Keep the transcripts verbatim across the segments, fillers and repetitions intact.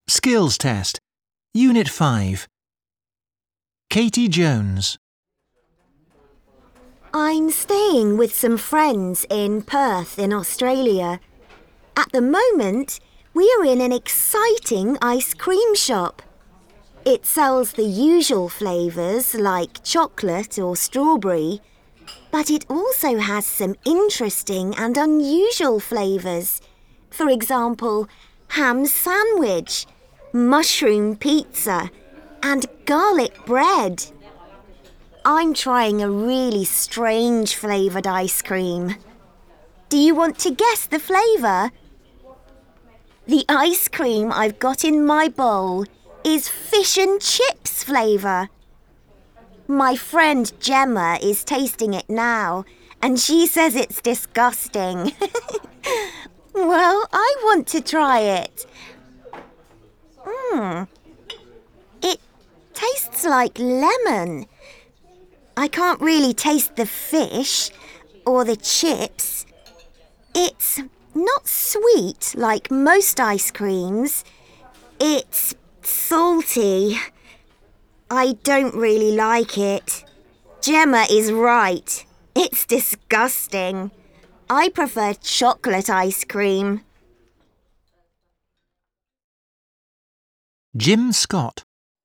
Skills Test, Unit five. Katie Jones. I'm staying with some friends in Perth in Australia. At the moment, we're in an exciting ice cream shop. It sells the usual flavours like chocolate or strawberry, but it also has some interesting and unusual flavours. For example, ham sandwich, mushroom pizza, and garlic bread. I'm trying a really strange flavoured ice cream. Do you want to guess the flavour? The ice cream I've got in my bowl is fish and chips flavour. My friend Gemma is tasting it now, and she says it's disgusting. Well, I want to try it. Mmm. It tastes like lemon. I can't really taste the fish or the chips. It's not sweet like most ice creams. It's salty. I don't really like it. Gemma is right. It's disgusting. I prefer chocolate ice cream. Jim Scott.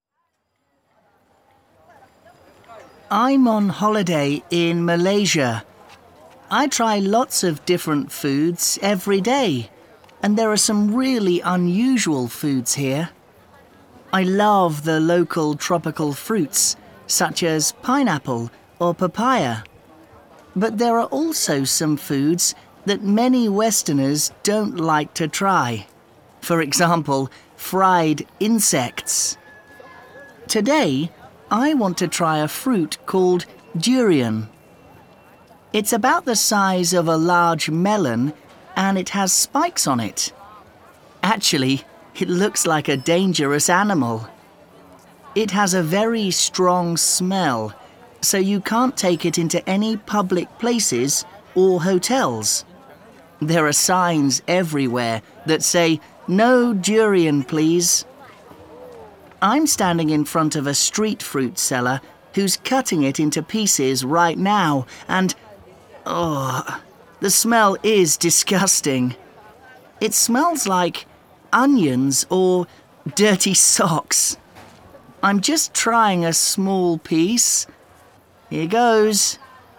I'm on holiday in Malaysia. I try lots of different foods every day, and there are some really unusual foods here. I love the local tropical fruits, such as pineapple or papaya. But there are also some foods that many Westerners don't like to try. For example, fried insects. Today, I want to try a fruit called durian. It's about the size of a large melon, and it has spikes on it. Actually, it looks like a dangerous animal. It has a very strong smell, so you can't take it into any public places or hotels. There are signs everywhere that say, "No durian, please." I'm standing in front of a street fruit seller who's cutting it into pieces right now, and oh, the smell is disgusting. It smells like onions or dirty socks. I'm just trying a small piece. Here goes.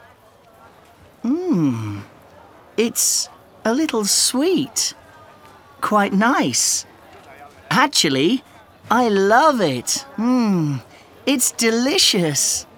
Mmm, it's a little sweet. Quite nice. Actually, I love it. Mmm, it's delicious.